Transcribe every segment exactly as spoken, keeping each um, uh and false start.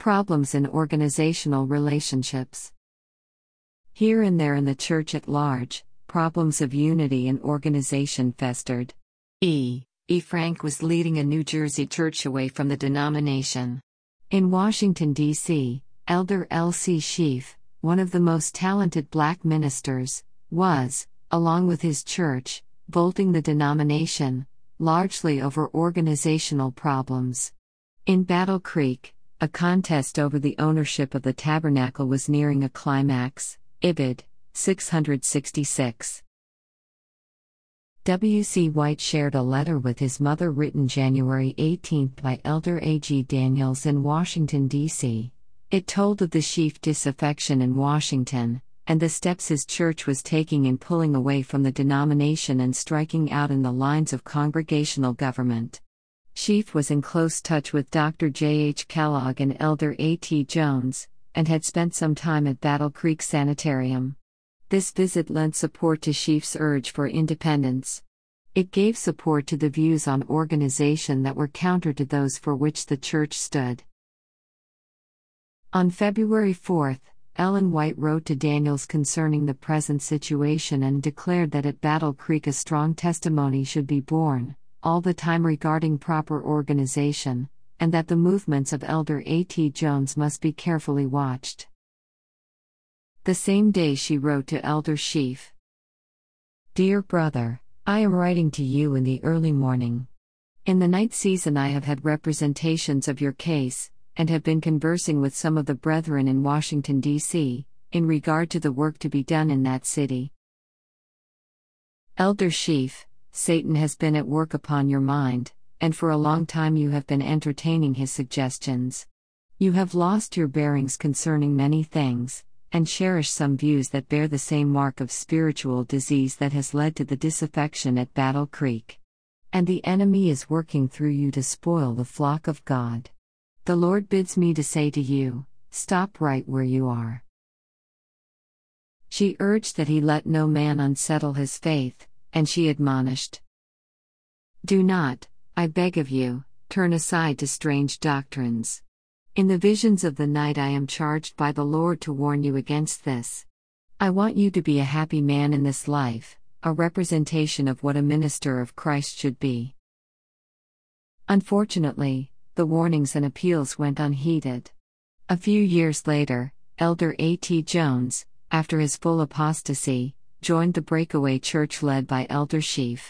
Problems in organizational relationships. Here and there in the church at large, problems of unity and organization festered. E. E. Frank was leading a New Jersey church away from the denomination. In Washington, D C, Elder L C Schief, one of the most talented black ministers, was, along with his church, bolting the denomination, largely over organizational problems. In Battle Creek, a contest over the ownership of the tabernacle was nearing a climax. Ibid. six sixty-six. W C White shared a letter with his mother written January eighteenth by Elder A G Daniels in Washington, D C It told of the Schief disaffection in Washington, and the steps his church was taking in pulling away from the denomination and striking out in the lines of congregational government. Schief was in close touch with Doctor J H Kellogg and Elder A T Jones, and had spent some time at Battle Creek Sanitarium. This visit lent support to Schief's urge for independence. It gave support to the views on organization that were counter to those for which the church stood. On February fourth, Ellen White wrote to Daniels concerning the present situation and declared that at Battle Creek a strong testimony should be borne, all the time regarding proper organization, and that the movements of Elder A T Jones must be carefully watched. The same day she wrote to Elder Schief. Dear brother, I am writing to you in the early morning. In the night season I have had representations of your case, and have been conversing with some of the brethren in Washington, D C, in regard to the work to be done in that city. Elder Schief, Satan has been at work upon your mind, and for a long time you have been entertaining his suggestions. You have lost your bearings concerning many things, and cherish some views that bear the same mark of spiritual disease that has led to the disaffection at Battle Creek. And the enemy is working through you to spoil the flock of God. The Lord bids me to say to you, stop right where you are. She urged that he let no man unsettle his faith, and she admonished, do not, I beg of you, turn aside to strange doctrines. In the visions of the night I am charged by the Lord to warn you against this. I want you to be a happy man in this life, a representation of what a minister of Christ should be. Unfortunately, the warnings and appeals went unheeded. A few years later, Elder A T Jones, after his full apostasy, joined the breakaway church led by Elder Schief.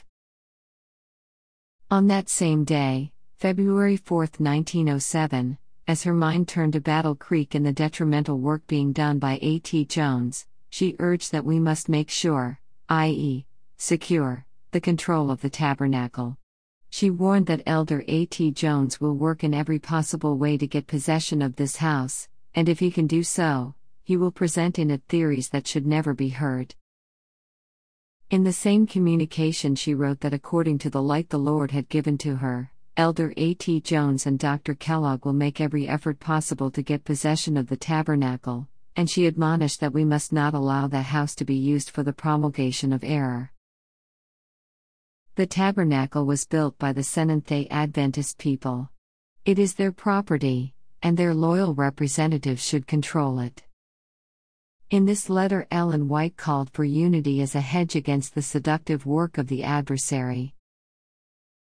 On that same day, February fourth, nineteen oh seven, as her mind turned to Battle Creek and the detrimental work being done by A T Jones, she urged that we must make sure, that is, secure, the control of the tabernacle. She warned that Elder A T Jones will work in every possible way to get possession of this house, and if he can do so, he will present in it theories that should never be heard. In the same communication she wrote that according to the light the Lord had given to her, Elder A T Jones and Doctor Kellogg will make every effort possible to get possession of the tabernacle, and she admonished that we must not allow that house to be used for the promulgation of error. The tabernacle was built by the Seventh-day Adventist people. It is their property, and their loyal representatives should control it. In this letter Ellen White called for unity as a hedge against the seductive work of the adversary.